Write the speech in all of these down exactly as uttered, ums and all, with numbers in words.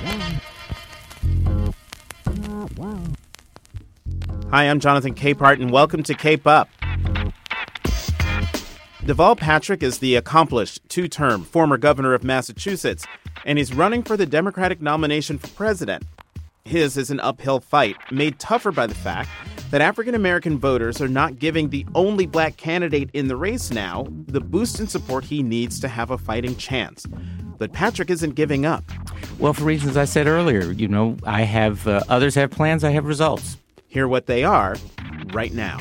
Hi, I'm Jonathan Capehart, and welcome to Cape Up. Deval Patrick is the accomplished two-term former governor of Massachusetts, and he's running for the Democratic nomination for president. His is an uphill fight, made tougher by the fact that African-American voters are not giving the only black candidate in the race now the boost in support he needs to have a fighting chance. But Patrick isn't giving up. Well, for reasons I said earlier, you know, I have, uh, others have plans, I have results. Hear what they are right now.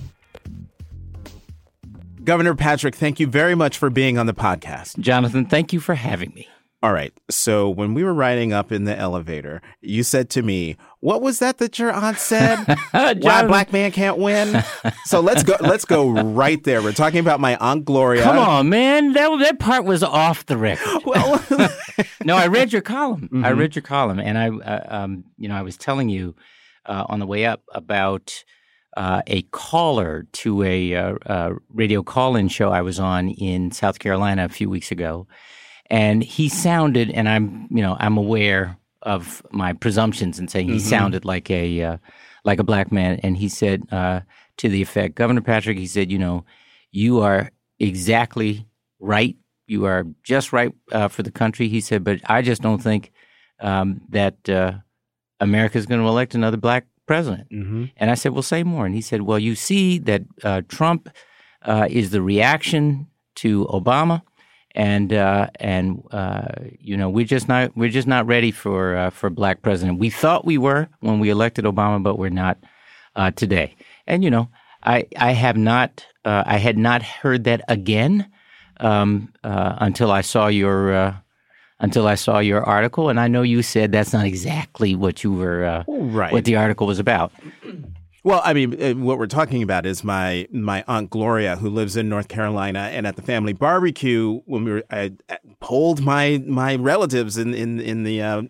Governor Patrick, thank you very much for being on the podcast. Jonathan, thank you for having me. All right. So when we were riding up in the elevator, you said to me, what was that that your aunt said? Why a black man can't win? So let's go let's go right there. We're talking about my Aunt Gloria. Come on, man. That that part was off the record. Well, no, I read your column. Mm-hmm. I read your column. And I, uh, um, you know, I was telling you uh, on the way up about uh, a caller to a uh, uh, radio call-in show I was on in South Carolina a few weeks ago. And he sounded, and I'm, you know, I'm aware of my presumptions in saying he mm-hmm. sounded like a, uh, like a black man. And he said uh, to the effect, Governor Patrick, he said, you know, you are exactly right. You are just right uh, for the country. He said, but I just don't think um, that uh, America is going to elect another black president. Mm-hmm. And I said, well, say more. And he said, well, you see that uh, Trump uh, is the reaction to Obama. And uh, and uh, you know we're just not we're just not ready for uh, for a black president. We thought we were when we elected Obama, but we're not uh, today. And you know I I have not uh, I had not heard that again um, uh, until I saw your uh, until I saw your article. And I know you said that's not exactly what you were uh, right. what the article was about. Well, I mean, what we're talking about is my my Aunt Gloria, who lives in North Carolina, and at the family barbecue, when we were, I polled my my relatives in in in the uh,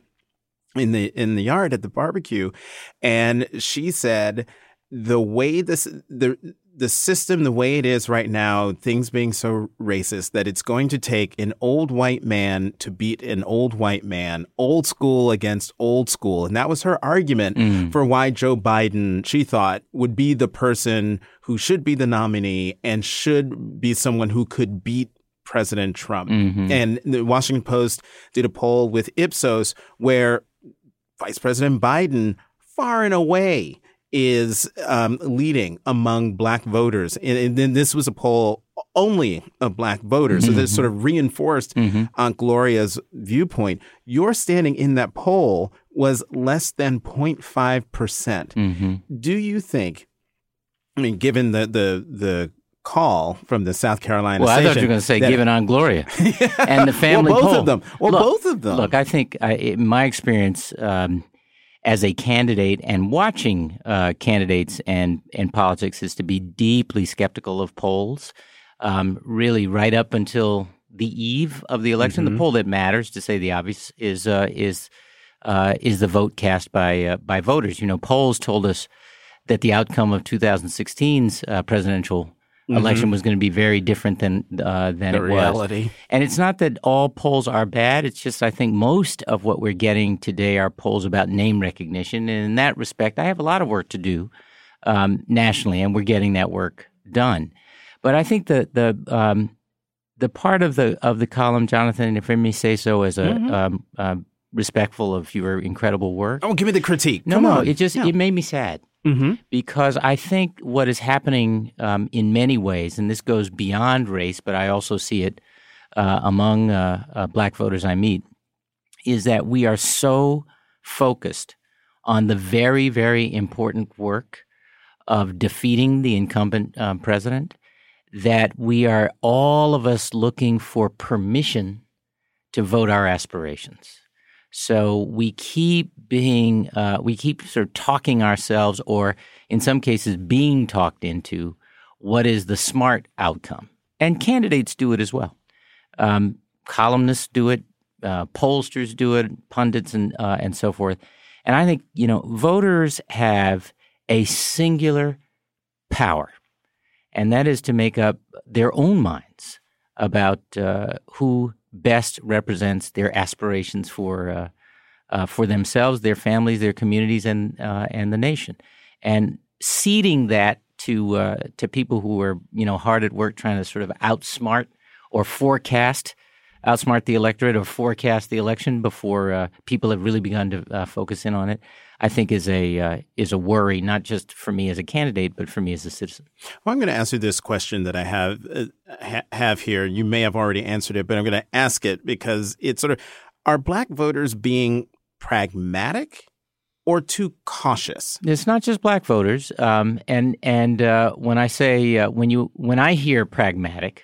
in the in the yard at the barbecue, and she said the way this the the system, the way it is right now, things being so racist, that it's going to take an old white man to beat an old white man, old school against old school. And that was her argument mm. for why Joe Biden, she thought, would be the person who should be the nominee and should be someone who could beat President Trump. Mm-hmm. And the Washington Post did a poll with Ipsos where Vice President Biden, far and away, is um, leading among black voters. And, and then this was a poll only of black voters. Mm-hmm. So this sort of reinforced mm-hmm. Aunt Gloria's viewpoint. Your standing in that poll was less than zero point five percent. Mm-hmm. Do you think, I mean, given the the the call from the South Carolina well, station. Well, I thought you were going to say, given Aunt Gloria and the family well, both poll. of them. Well, look, both of them. Look, I think, I, in my experience, um, as a candidate and watching uh, candidates and, and politics is to be deeply skeptical of polls, um, really right up until the eve of the election. Mm-hmm. The poll that matters, to say the obvious, is uh, is uh, is the vote cast by uh, by voters. You know, polls told us that the outcome of two thousand sixteen's uh, presidential Mm-hmm. election was going to be very different than uh, than the it reality. was. And it's not that all polls are bad. It's just I think most of what we're getting today are polls about name recognition. And in that respect, I have a lot of work to do um, nationally, and we're getting that work done. But I think the the um, the part of the of the column, Jonathan, if I may say so, as a mm-hmm. um, uh, respectful of your incredible work. Oh, give me the critique. No, Come no, on. it just yeah. it made me sad. Mm-hmm. Because I think what is happening um, in many ways, and this goes beyond race, but I also see it uh, among uh, uh, black voters I meet, is that we are so focused on the very, very important work of defeating the incumbent um, president that we are all of us looking for permission to vote our aspirations. So we keep being, uh, we keep sort of talking ourselves, or in some cases being talked into what is the smart outcome. And candidates do it as well. Um, columnists do it, uh, pollsters do it, pundits and uh, and so forth. And I think, you know, voters have a singular power, and that is to make up their own minds about uh, who best represents their aspirations for uh, uh, for themselves, their families, their communities, and uh, and the nation. And ceding that to uh, to people who are, you know, hard at work trying to sort of outsmart or forecast, outsmart the electorate or forecast the election before uh, people have really begun to uh, focus in on it, I think is a uh, is a worry, not just for me as a candidate, but for me as a citizen. Well, I'm going to answer this question that I have uh, ha- have here. You may have already answered it, but I'm going to ask it because it's sort of, are black voters being pragmatic or too cautious? It's not just black voters, um, and and uh, when I say uh, when you when I hear pragmatic,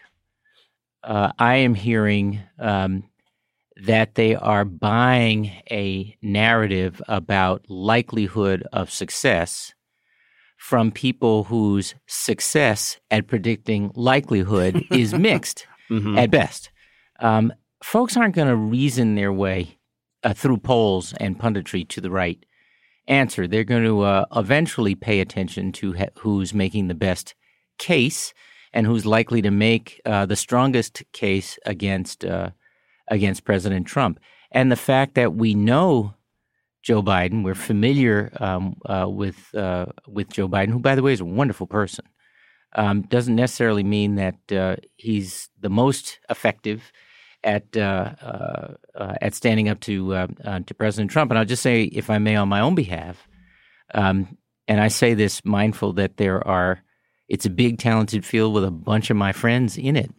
uh, I am hearing um, that they are buying a narrative about likelihood of success from people whose success at predicting likelihood is mixed mm-hmm. at best. Um, folks aren't going to reason their way uh, through polls and punditry to the right answer. They're going to uh, eventually pay attention to ha- who's making the best case and who's likely to make uh, the strongest case against uh, against President Trump. And the fact that we know Joe Biden, we're familiar um, uh, with uh, with Joe Biden, who, by the way, is a wonderful person, um, doesn't necessarily mean that uh, he's the most effective at uh, uh, uh, at standing up to uh, uh, to President Trump. And I'll just say, if I may, on my own behalf, um, and I say this mindful that there are, it's a big, talented field with a bunch of my friends in it.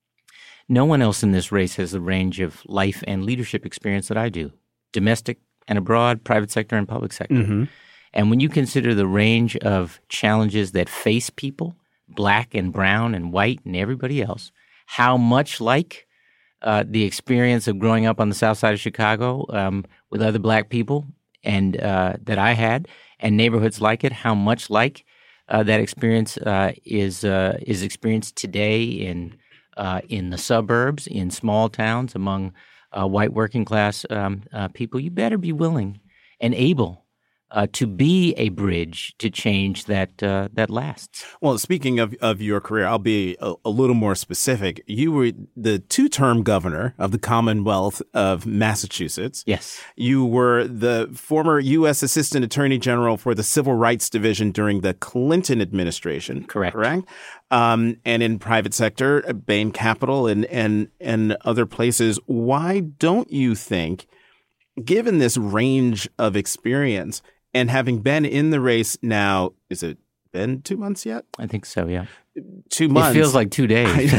No one else in this race has the range of life and leadership experience that I do, domestic and abroad, private sector and public sector. Mm-hmm. And when you consider the range of challenges that face people, black and brown and white and everybody else, how much like Uh, the experience of growing up on the south side of Chicago um, with other black people and uh, that I had, and neighborhoods like it, how much like uh, that experience uh, is uh, is experienced today in uh, in the suburbs, in small towns, among uh, white working class um, uh, people. You better be willing and able Uh, to be a bridge to change that uh, that lasts. Well, speaking of, of your career, I'll be a, a little more specific. You were the two-term governor of the Commonwealth of Massachusetts. Yes. You were the former U S Assistant Attorney General for the Civil Rights Division during the Clinton administration. Correct. Correct. Um, and in private sector, Bain Capital and, and, and other places. Why don't you think, given this range of experience, and having been in the race now, is it been two months yet? I think so, yeah. Two months. It feels like two days.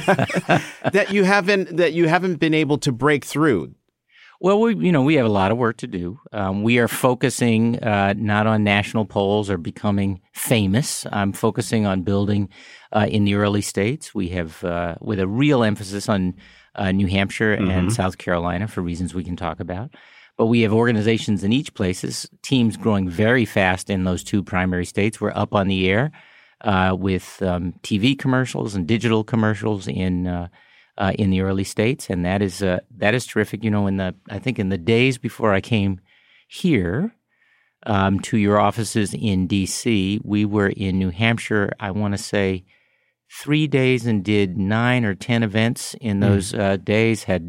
that you haven't that you haven't been able to break through. Well, we you know we have a lot of work to do. Um, we are focusing uh, not on national polls or becoming famous. I'm focusing on building uh, in the early states. We have uh, with a real emphasis on uh, New Hampshire mm-hmm. and South Carolina for reasons we can talk about. But we have organizations in each places, teams growing very fast in those two primary states. We're up on the air uh, with um, T V commercials and digital commercials in uh, uh, in the early states, and that is uh, that is terrific. You know, in the I think in the days before I came here um, to your offices in D C, we were in New Hampshire. I want to say three days and did nine or ten events in those mm. uh, days. Had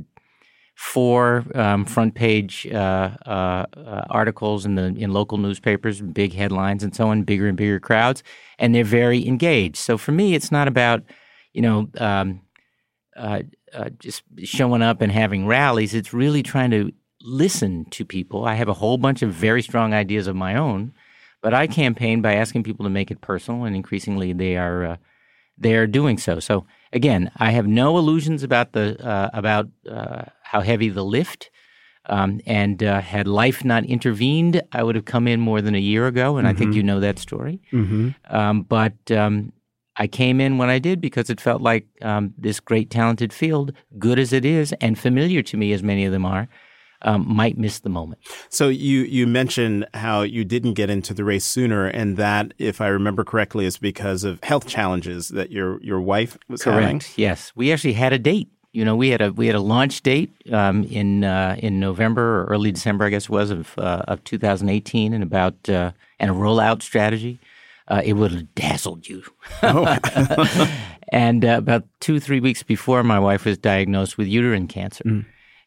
four um, front page uh, uh, uh, articles in the in local newspapers, big headlines and so on, bigger and bigger crowds, and they're very engaged. So for me, it's not about, you know, um, uh, uh, just showing up and having rallies. It's really trying to listen to people. I have a whole bunch of very strong ideas of my own, but I campaign by asking people to make it personal, and increasingly they are uh, they are doing so. So again, I have no illusions about the uh, about uh, how heavy the lift. Um, and uh, had life not intervened, I would have come in more than a year ago, and mm-hmm. I think you know that story. Mm-hmm. Um, but um, I came in when I did because it felt like um, this great, talented field, good as it is and familiar to me as many of them are, um, might miss the moment. So you you mentioned how you didn't get into the race sooner, and that, if I remember correctly, is because of health challenges that your your wife was Correct. having. Yes, we actually had a date. You know, we had a we had a launch date um, in uh, in November or early December, I guess it was, of uh, of two thousand eighteen, and about uh, and a rollout strategy. Uh, it would have dazzled you. Oh. And uh, about two three weeks before, my wife was diagnosed with uterine cancer, mm.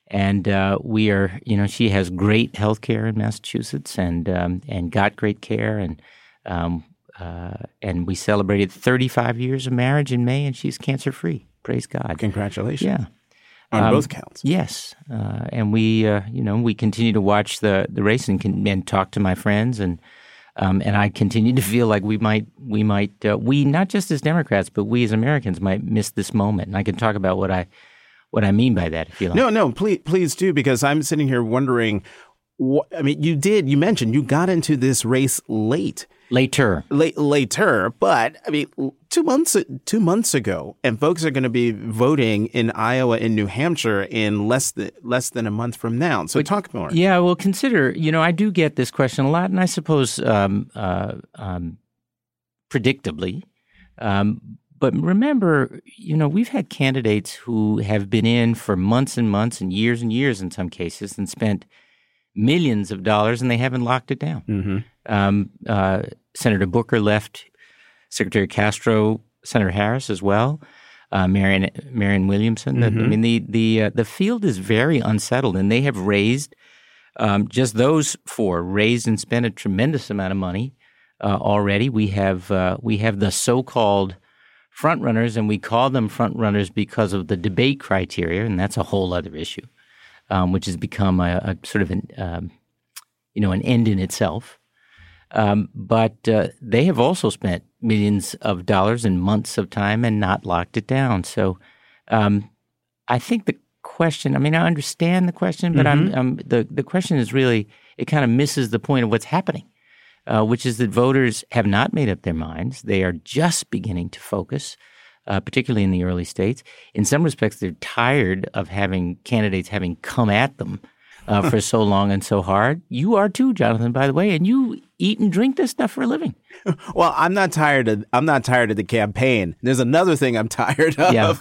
And uh, we are, you know, she has great health care in Massachusetts and um, and got great care. And um, uh, and we celebrated thirty-five years of marriage in May, and she's cancer-free. Praise God. Congratulations. Yeah. On um, both counts. Yes. Uh, and we, uh, you know, we continue to watch the, the race and, can, and talk to my friends. And um, and I continue to feel like we might, we might, uh, we, not just as Democrats, but we as Americans might miss this moment. And I can talk about what I what I mean by that, if you like. No, no, please, please do, because I'm sitting here wondering, what, I mean, you did, you mentioned you got into this race late. Later. Late, later, but I mean, two months, two months ago, and folks are going to be voting in Iowa and New Hampshire in less than, less than a month from now. So but, talk more. Yeah, well, consider, you know, I do get this question a lot, and I suppose um, uh, um, predictably, um, but remember, you know, we've had candidates who have been in for months and months and years and years in some cases and spent millions of dollars and they haven't locked it down. Mm-hmm. Um, uh, Senator Booker left, Secretary Castro, Senator Harris as well, uh, Marianne, Marianne Williamson. Mm-hmm. The, I mean, the the uh, the field is very unsettled, and they have raised um, just those four raised and spent a tremendous amount of money uh, already. We have uh, we have the so-called front runners, and we call them front runners because of the debate criteria, and that's a whole other issue, um, which has become a, a sort of an um, you know an end in itself. Um, but uh, they have also spent millions of dollars and months of time and not locked it down. So um, I think the question, I mean, I understand the question, but mm-hmm. I'm, I'm, the, the question is really, it kind of misses the point of what's happening, uh, which is that voters have not made up their minds. They are just beginning to focus, uh, particularly in the early states. In some respects, they're tired of having candidates having come at them Uh, for so long and so hard. You are too, Jonathan, by the way, and you eat and drink this stuff for a living. Well, I'm not tired of I'm not tired of the campaign. There's another thing I'm tired of. Yeah.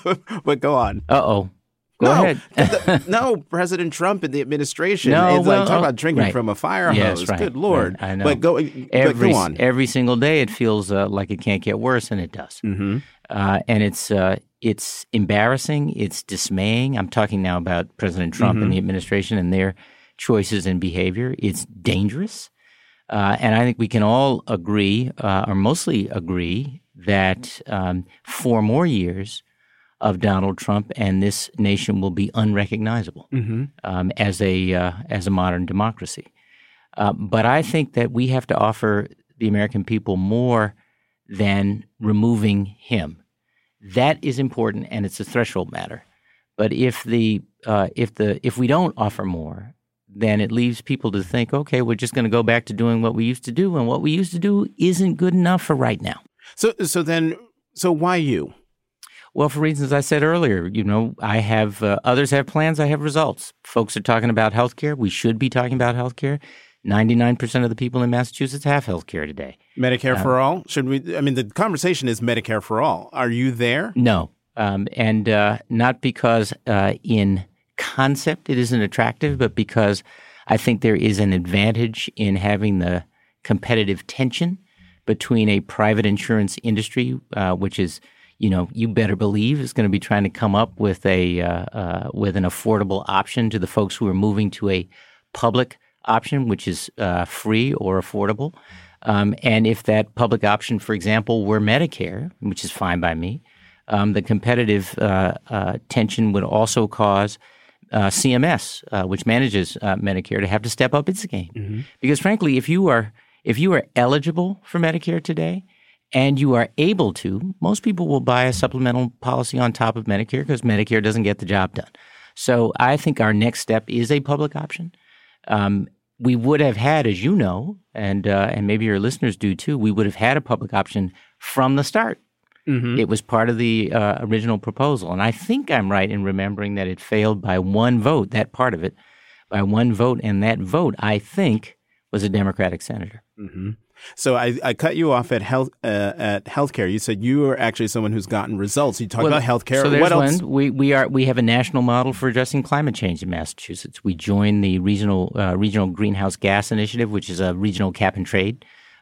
But go on. Uh-oh. Go no, ahead. the, no, President Trump and the administration. No, it's well, like talk oh, about drinking right. from a fire yes, hose. Right, Good Lord. Right, I know. But go, every, but go on. Every single day it feels uh, like it can't get worse, and it does. Mm-hmm. Uh, and it's uh, it's embarrassing. It's dismaying. I'm talking now about President Trump mm-hmm. and the administration and their choices and behavior. It's dangerous. Uh, and I think we can all agree, uh, or mostly agree, that um, four more years of Donald Trump and this nation will be unrecognizable mm-hmm. um, as a uh, as a modern democracy. Uh, but I think that we have to offer the American people more than removing him. That is important, and it's a threshold matter. But if the uh, if the if we don't offer more, then it leaves people to think, okay, we're just going to go back to doing what we used to do, and what we used to do isn't good enough for right now. So, so then, so why you? Well, for reasons I said earlier, you know, I have uh, others have plans. I have results. Folks are talking about health care. We should be talking about health care. ninety-nine percent of the people in Massachusetts have health care today. Medicare um, for all? Should we? I mean, the conversation is Medicare for all. Are you there? No, um, and uh, not because uh, in concept it isn't attractive, but because I think there is an advantage in having the competitive tension between a private insurance industry, uh, which is, you know, you better believe is going to be trying to come up with a uh, uh, with an affordable option to the folks who are moving to a public option, which is uh, free or affordable. Um, and if that public option, for example, were Medicare, which is fine by me, um, the competitive uh, uh, tension would also cause uh, C M S, uh, which manages uh, Medicare, to have to step up its game. Mm-hmm. Because frankly, if you are if you are eligible for Medicare today and you are able to, most people will buy a supplemental policy on top of Medicare because Medicare doesn't get the job done. So I think our next step is a public option. Um, we would have had, as you know, and uh, and maybe your listeners do too, we would have had a public option from the start. Mm-hmm. It was part of the uh, original proposal. And I think I'm right in remembering that it failed by one vote, that part of it, by one vote. And that vote, I think, was a Democratic senator. Mm-hmm. So I, I cut you off at health uh, at healthcare. You said you are actually someone who's gotten results. You talk well, about healthcare. So there's what else? One. We we are we have a national model for addressing climate change in Massachusetts. We joined the regional uh, regional greenhouse gas initiative, which is a regional cap and trade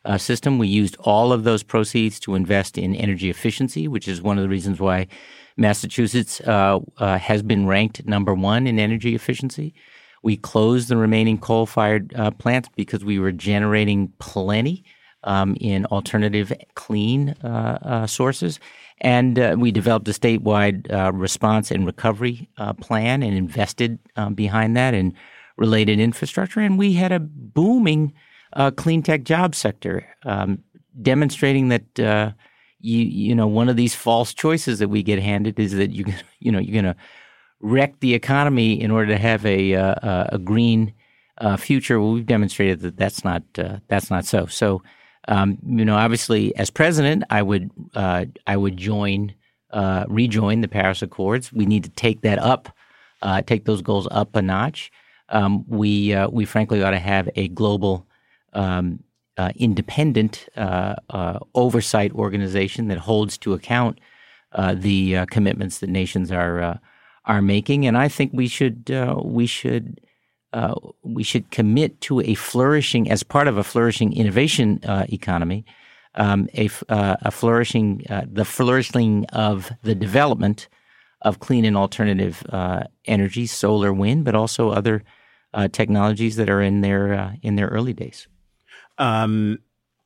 uh, system. We used all of those proceeds to invest in energy efficiency, which is one of the reasons why Massachusetts uh, uh, has been ranked number one in energy efficiency. We closed the remaining coal-fired uh, plants because we were generating plenty um, in alternative clean uh, uh, sources. And uh, we developed a statewide uh, response and recovery uh, plan and invested um, behind that in related infrastructure. And we had a booming uh, clean tech job sector, um, demonstrating that uh, you you know one of these false choices that we get handed is that you you know you're going to wreck the economy in order to have a uh, a green uh, future. Well, we've demonstrated that that's not uh, that's not so. So. Um, you know, obviously, as president, I would uh, I would join, uh, rejoin the Paris Accords. We need to take that up, uh, take those goals up a notch. Um, we uh, we frankly ought to have a global, um, uh, independent uh, uh, oversight organization that holds to account uh, the uh, commitments that nations are uh, are making. And I think we should uh, we should. Uh, we should commit to a flourishing, as part of a flourishing innovation uh, economy, um, a, uh, a flourishing, uh, the flourishing of the development of clean and alternative uh, energy, solar, wind, but also other uh, technologies that are in their uh, in their early days. Um,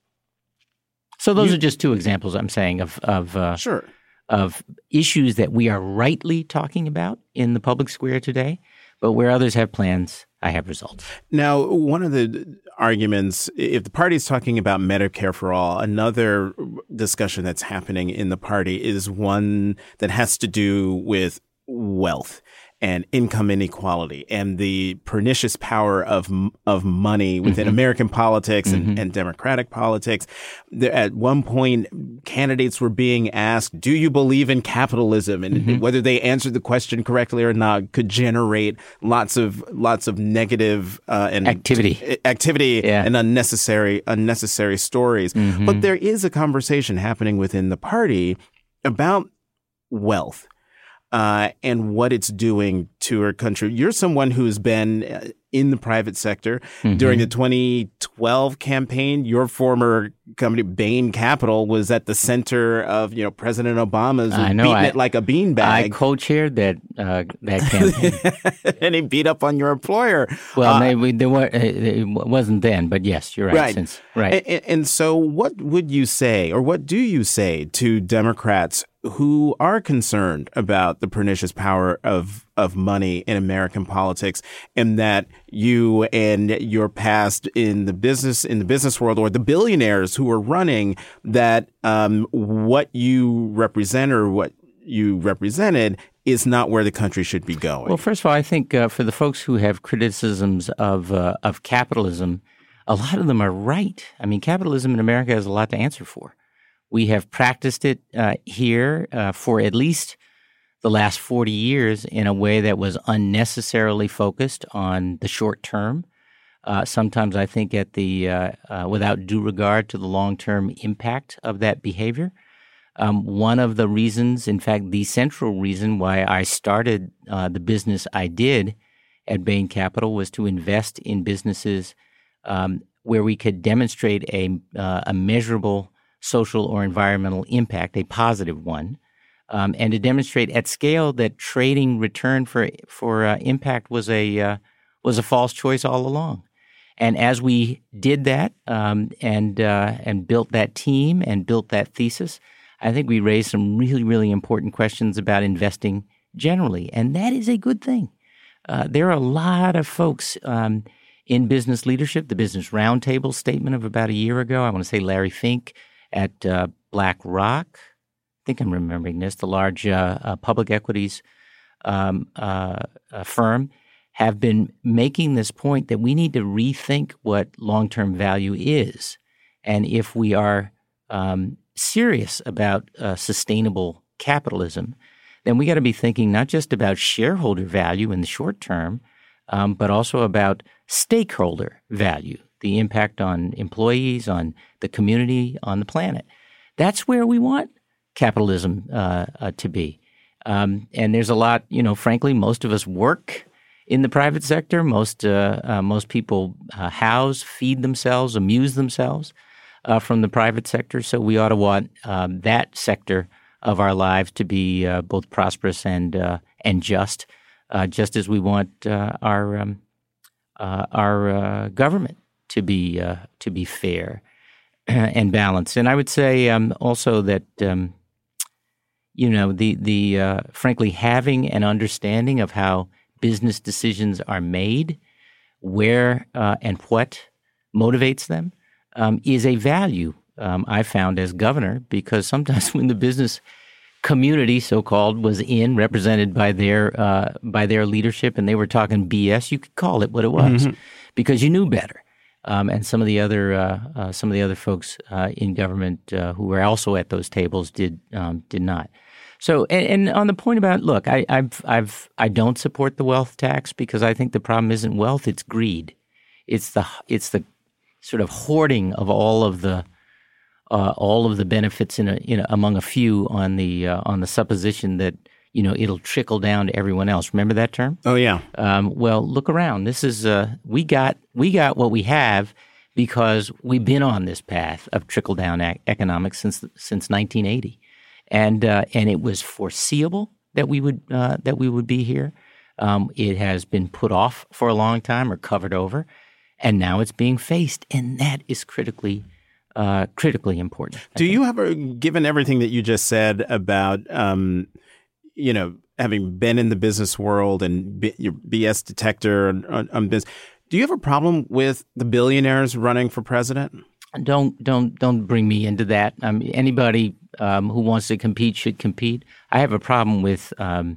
so those you, are just two examples I'm saying of of uh, sure. of issues that we are rightly talking about in the public square today, but where others have plans, I have results. Now, one of the arguments, if the party is talking about Medicare for all, another discussion that's happening in the party is one that has to do with wealth and income inequality and the pernicious power of of money within mm-hmm. American politics and, mm-hmm. and democratic politics. There, at one point, candidates were being asked, do you believe in capitalism? And mm-hmm. whether they answered the question correctly or not could generate lots of lots of negative uh, and activity, activity yeah. and unnecessary unnecessary stories. Mm-hmm. But there is a conversation happening within the party about wealth. Uh, and what it's doing to our country. You're someone who's been in the private sector. Mm-hmm. During the twenty twelve campaign, your former company, Bain Capital, was at the center of, you know, President Obama's I know, beating I, it like a beanbag. I co-chaired that uh, that campaign. And he beat up on your employer. Well, uh, maybe there were, it wasn't then, but yes, you're right. Right. Since, right. And, and so what would you say, or what do you say to Democrats who are concerned about the pernicious power of of money in American politics, and that you and your past in the business in the business world, or the billionaires who are running, that um, what you represent or what you represented is not where the country should be going? Well, first of all, I think uh, for the folks who have criticisms of uh, of capitalism, a lot of them are right. I mean, capitalism in America has a lot to answer for. We have practiced it uh, here uh, for at least the last forty years in a way that was unnecessarily focused on the short term. Uh, sometimes I think at the uh, uh, without due regard to the long-term impact of that behavior. Um, one of the reasons, in fact, the central reason why I started uh, the business I did at Bain Capital was to invest in businesses um, where we could demonstrate a, uh, a measurable social or environmental impact, a positive one, um, and to demonstrate at scale that trading return for for uh, impact was a uh, was a false choice all along. And as we did that um, and uh, and built that team and built that thesis, I think we raised some really, really important questions about investing generally, and that is a good thing. Uh, there are a lot of folks um, in business leadership. The Business Roundtable statement of about a year ago, I want to say Larry Fink at uh, BlackRock, I think I'm remembering this, the large uh, uh, public equities um, uh, uh, firm, have been making this point that we need to rethink what long-term value is. And if we are um, serious about uh, sustainable capitalism, then we got to be thinking not just about shareholder value in the short term, um, but also about stakeholder value, the impact on employees, on the community, on the planet. That's where we want capitalism uh, uh, to be. Um, and there's a lot, you know, frankly, most of us work in the private sector. Most uh, uh, most people uh, house, feed themselves, amuse themselves uh, from the private sector. So we ought to want um, that sector of our lives to be uh, both prosperous and uh, and just, uh, just as we want uh, our um, uh, our uh, government to be uh, to be fair and balanced. And I would say um, also that um, you know the the uh, frankly having an understanding of how business decisions are made, where uh, and what motivates them, um, is a value um, I found as governor, because sometimes when the business community, so-called, was in, represented by their uh, by their leadership, and they were talking B S, you could call it what it was, mm-hmm. because you knew better. Um, and some of the other uh, uh, some of the other folks uh, in government uh, who were also at those tables did um, did not. So, and, and on the point about, look, I I've, I've I don't support the wealth tax, because I think the problem isn't wealth; it's greed. It's the it's the sort of hoarding of all of the uh, all of the benefits in a, in a, among a few on the uh, on the supposition that, you know, it'll trickle down to everyone else. Remember that term? Oh yeah. Um, well, look around. This is uh, we got we got what we have because we've been on this path of trickle down ec- economics since since nineteen eighty. And uh, and it was foreseeable that we would uh, that we would be here. Um, it has been put off for a long time or covered over, and now it's being faced, and that is critically uh, critically important. Do you ever, given everything that you just said about um, you know, having been in the business world and B- your B S detector on, on, on business, do you have a problem with the billionaires running for president? Don't don't don't bring me into that. Um, anybody um, who wants to compete should compete. I have a problem with um,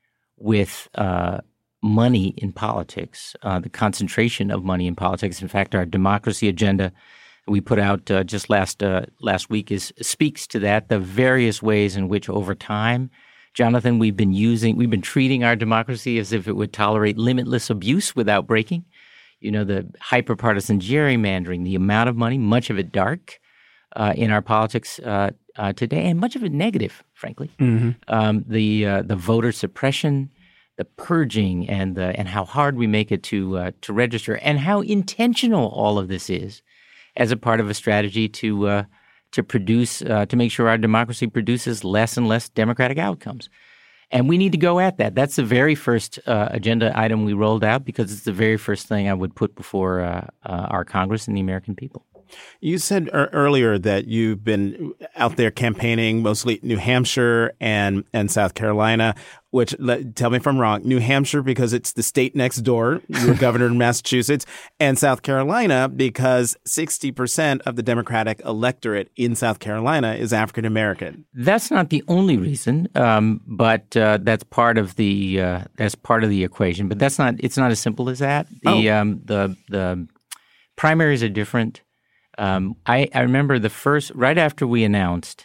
with uh, money in politics, uh, the concentration of money in politics. In fact, our democracy agenda we put out uh, just last uh, last week is speaks to that. The various ways in which, over time, Jonathan, we've been using, we've been treating our democracy as if it would tolerate limitless abuse without breaking. You know, the hyper-partisan gerrymandering, the amount of money, much of it dark uh, in our politics uh, uh, today, and much of it negative, frankly. Mm-hmm. Um, the uh, the voter suppression, the purging, and the and how hard we make it to uh, to register, and how intentional all of this is, as a part of a strategy to uh, to produce uh, to make sure our democracy produces less and less democratic outcomes. And we need to go at that. That's the very first uh, agenda item we rolled out, because it's the very first thing I would put before uh, uh, our Congress and the American people. You said er- earlier that you've been out there campaigning, mostly New Hampshire and, and South Carolina, which, let, tell me if I'm wrong, New Hampshire because it's the state next door, you were governor in Massachusetts, and South Carolina because sixty percent of the Democratic electorate in South Carolina is African American. That's not the only reason, um, but uh, that's part of the uh, that's part of the equation. But that's not it's not as simple as that. The oh. um, the the primaries are different. Um, I, I remember the first, right after we announced,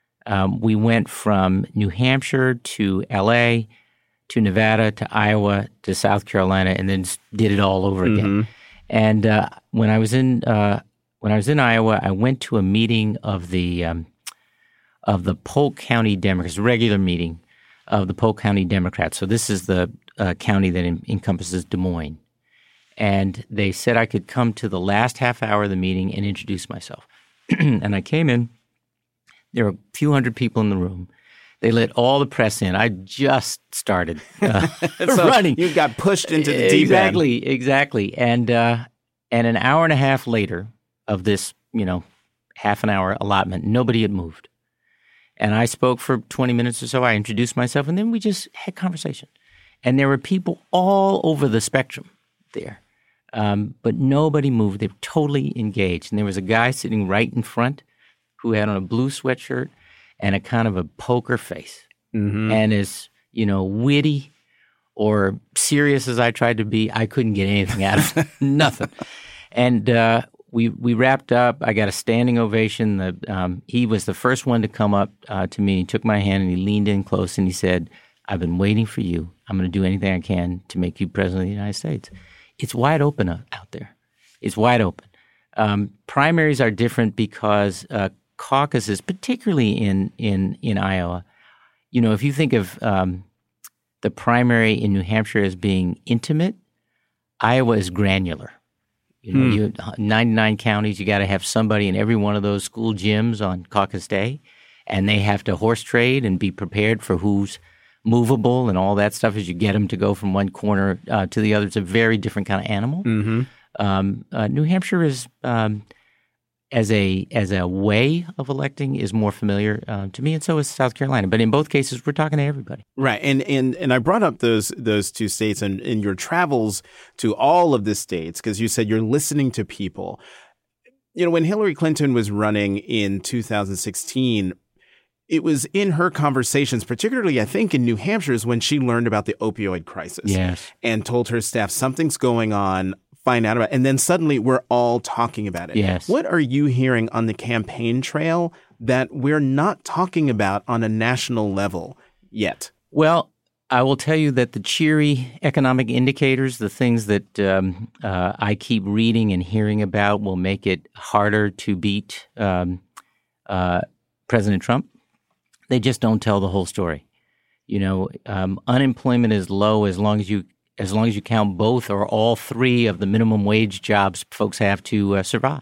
um, we went from New Hampshire to L A to Nevada to Iowa to South Carolina, and then did it all over again. Mm-hmm. And uh, when I was in uh, when I was in Iowa, I went to a meeting of the um, of the Polk County Democrats, a regular meeting of the Polk County Democrats. So this is the uh, county that en- encompasses Des Moines. And they said I could come to the last half hour of the meeting and introduce myself. And I came in. There were a few hundred people in the room. They let all the press in. I just started uh, so running. You got pushed into the deep exactly, end. Exactly, And uh, and an hour and a half later of this, you know, half an hour allotment, nobody had moved. And I spoke for twenty minutes or so. I introduced myself, and then we just had conversation. And there were people all over the spectrum there. Um, but nobody moved. They were totally engaged. And there was a guy sitting right in front who had on a blue sweatshirt and a kind of a poker face. Mm-hmm. And as, you know, witty or serious as I tried to be, I couldn't get anything out of it. Nothing. And uh, we we wrapped up. I got a standing ovation. The, um, he was the first one to come up uh, to me. He took my hand and he leaned in close and he said, "I've been waiting for you. I'm going to do anything I can to make you president of the United States." It's wide open out there. It's wide open. Um, primaries are different because uh, caucuses, particularly in, in, in Iowa, you know, if you think of um, the primary in New Hampshire as being intimate, Iowa is granular. You know, Hmm. you ninety-nine counties, you got to have somebody in every one of those school gyms on caucus day, and they have to horse trade and be prepared for who's movable and all that stuff as you get them to go from one corner uh, to the other. It's a very different kind of animal. Mm-hmm. Um, uh, New Hampshire is, um, as a as a way of electing, is more familiar uh, to me, and so is South Carolina. But in both cases, we're talking to everybody. Right. And and and I brought up those those two states and in your travels to all of the states because you said you're listening to people. You know, when Hillary Clinton was running in two thousand sixteen, it was in her conversations, particularly I think in New Hampshire, is when she learned about the opioid crisis. Yes. And told her staff something's going on. Find out about it. And then suddenly we're all talking about it. Yes. What are you hearing on the campaign trail that we're not talking about on a national level yet? Well, I will tell you that the cheery economic indicators, the things that um, uh, I keep reading and hearing about, will make it harder to beat um, uh, President Trump. They just don't tell the whole story. You know, um, unemployment is low as long as you as long as you count both or all three of the minimum wage jobs folks have to uh, survive.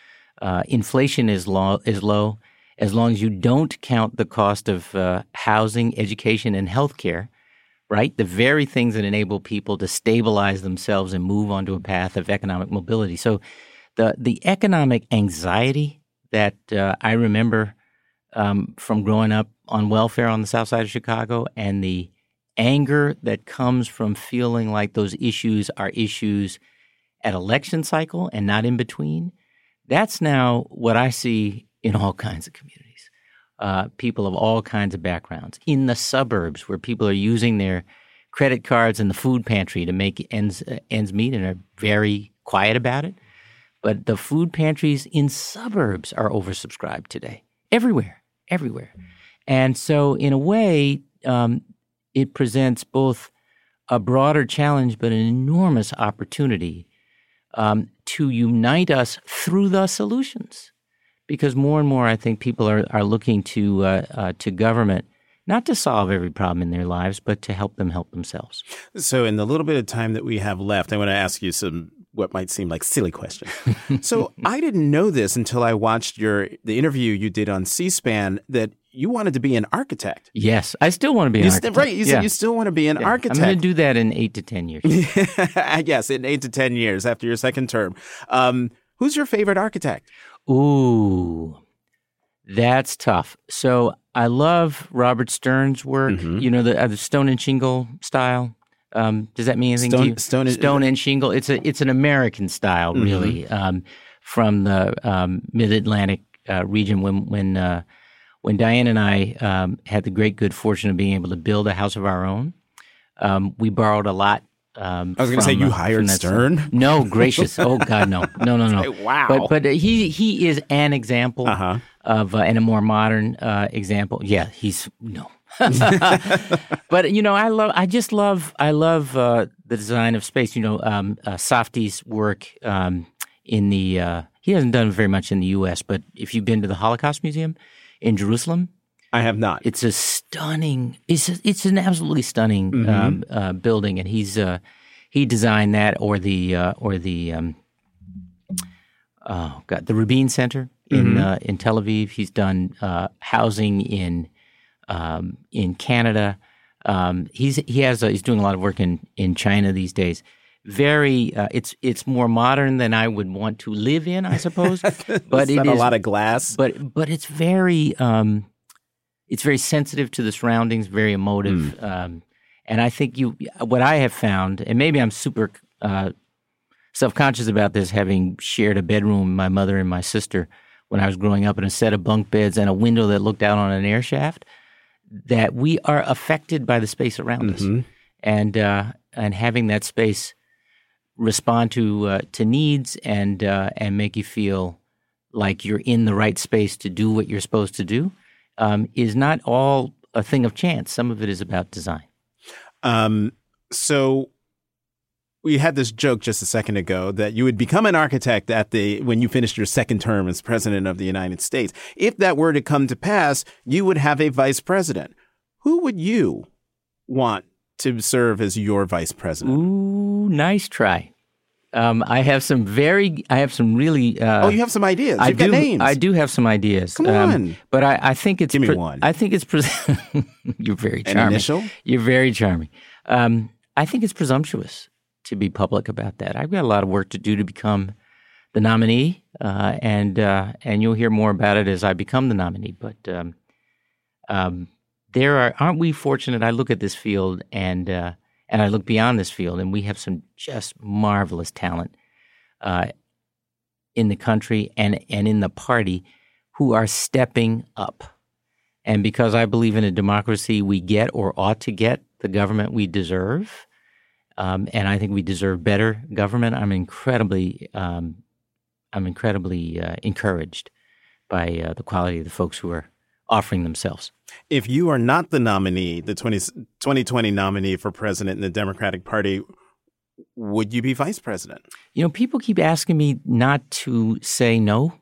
Uh, inflation is low, is low as long as you don't count the cost of uh, housing, education, and healthcare, right? The very things that enable people to stabilize themselves and move onto a path of economic mobility. So the the economic anxiety that uh, I remember um, from growing up on welfare on the south side of Chicago, and the anger that comes from feeling like those issues are issues at election cycle and not in between, that's now what I see in all kinds of communities. Uh, people of all kinds of backgrounds. In the suburbs where people are using their credit cards in the food pantry to make ends, uh, ends meet and are very quiet about it. But the food pantries in suburbs are oversubscribed today. Everywhere, everywhere. And so in a way, um, it presents both a broader challenge but an enormous opportunity um, to unite us through the solutions. Because more and more, I think people are, are looking to uh, uh, to government not to solve every problem in their lives, but to help them help themselves. So in the little bit of time that we have left, I want to ask you some what might seem like silly questions. So I didn't know this until I watched your the interview you did on C-SPAN that you wanted to be an architect. Yes, I still want to be an you architect. St- right, you yeah. said you still want to be an yeah. architect. I'm going to do that in eight to ten years. Yes, in eight to ten years after your second term. Um, who's your favorite architect? Ooh, that's tough. So I love Robert Stern's work. Mm-hmm. You know, the, uh, the stone and shingle style. Um, does that mean anything stone, to you? Stone, stone and shingle. It's a it's an American style, really, mm-hmm. um, from the um, Mid Atlantic uh, region. When when uh, when Diane and I um, had the great good fortune of being able to build a house of our own, um, we borrowed a lot. Um, I was going to say you uh, hired Stern. Side. No, gracious. Oh God, no, no, no, no. Say, wow. But but uh, he he is an example uh-huh. of uh, and a more modern uh, example. Yeah, he's no. But you know, I love. I just love. I love uh, the design of space. You know, um, uh, Safdie's work um, in the. Uh, he hasn't done very much in the U S, but if you've been to the Holocaust Museum in Jerusalem, I have not. It's a stunning. It's a, it's an absolutely stunning mm-hmm. um, uh, building, and he's uh, he designed that, or the uh, or the um, oh god, the Rabin Center in mm-hmm. uh, in Tel Aviv. He's done uh, housing in. Um, in Canada, um, he's he has a, he's doing a lot of work in, in China these days. Very, uh, it's it's more modern than I would want to live in, I suppose. But it is a lot of glass. But but it's very um, it's very sensitive to the surroundings, very emotive, mm. um, and I think you what I have found, and maybe I'm super uh, self-conscious about this, having shared a bedroom with my mother and my sister when I was growing up, in a set of bunk beds and a window that looked out on an air shaft, that we are affected by the space around mm-hmm. us, and uh, and having that space respond to uh, to needs and uh, and make you feel like you're in the right space to do what you're supposed to do um, is not all a thing of chance. Some of it is about design. Um. So we had this joke just a second ago that you would become an architect at the when you finished your second term as president of the United States. If that were to come to pass, you would have a vice president. Who would you want to serve as your vice president? Ooh, nice try. Um, I have some very, I have some really. Uh, oh, you have some ideas. You've I got do. names. I do have some ideas. Come on. Um, but I, I think it's. Give me pre- one. I think it's. Pre- You're very charming. An initial? You're very charming. Um, I think it's presumptuous to be public about that. I've got a lot of work to do to become the nominee, uh, and uh, and you'll hear more about it as I become the nominee. But um, um, there are, aren't we fortunate? I look at this field and uh, and I look beyond this field, and we have some just marvelous talent uh, in the country and and in the party who are stepping up. And because I believe in a democracy, we get or ought to get the government we deserve, um, and I think we deserve better government. I'm incredibly um, I'm incredibly uh, encouraged by uh, the quality of the folks who are offering themselves. If you are not the nominee, the twenty twenty nominee for president in the Democratic Party, would you be vice president? You know, people keep asking me not to say no.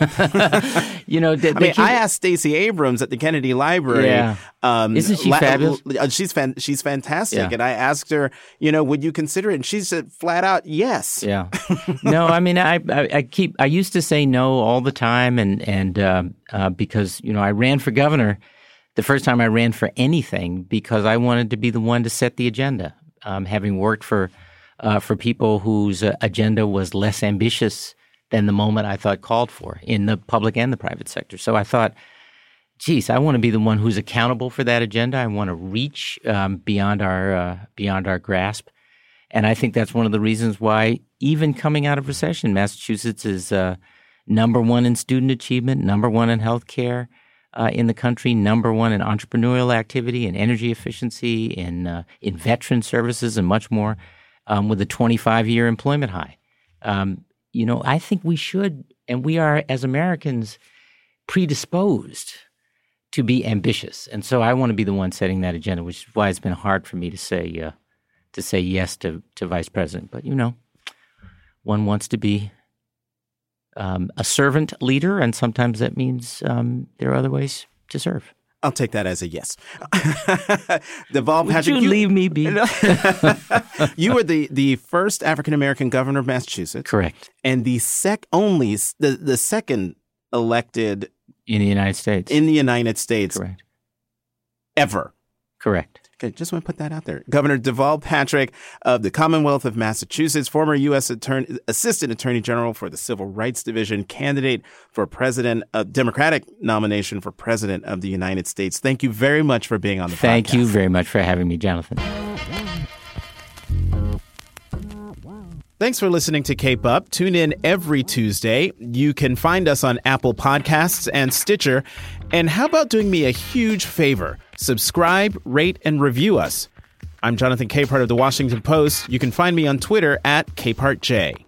you know, they, I mean, keep, I asked Stacey Abrams at the Kennedy Library. Yeah. Um, Isn't she la- fabulous? Uh, she's fan- she's fantastic. Yeah. And I asked her, you know, would you consider it? And she said flat out, yes. Yeah. No, I mean, I, I, I keep, I used to say no all the time. And, and, uh, uh, because, you know, I ran for governor the first time I ran for anything because I wanted to be the one to set the agenda. Um, having worked for, uh, for people whose uh, agenda was less ambitious than the moment I thought called for in the public and the private sector. So I thought, geez, I want to be the one who's accountable for that agenda. I want to reach um, beyond our uh, beyond our grasp. And I think that's one of the reasons why, even coming out of recession, Massachusetts is uh, number one in student achievement, number one in healthcare uh, in the country, number one in entrepreneurial activity and energy efficiency, in uh, in veteran services, and much more, um, with a twenty-five year employment high. Um, you know, I think we should, and we are as Americans predisposed to be ambitious, and so I want to be the one setting that agenda, which is why it's been hard for me to say uh, to say yes to, to vice president. But you know, one wants to be um, a servant leader, and sometimes that means um, there are other ways to serve. I'll take that as a yes. Deval Would Patrick, you, you leave me be? You were the, the first African-American governor of Massachusetts. Correct. And the sec only the, the second elected in the United States. In the United States. Correct. Ever. Correct. Okay, just want to put that out there. Governor Deval Patrick of the Commonwealth of Massachusetts, former U S Attorney, Assistant Attorney General for the Civil Rights Division, candidate for president, a Democratic nomination for president of the United States. Thank you very much for being on the podcast. Thank you very much for having me, Jonathan. Thanks for listening to Cape Up. Tune in every Tuesday. You can find us on Apple Podcasts and Stitcher. And how about doing me a huge favor? Subscribe, rate, and review us. I'm Jonathan Capehart of The Washington Post. You can find me on Twitter at CapehartJ.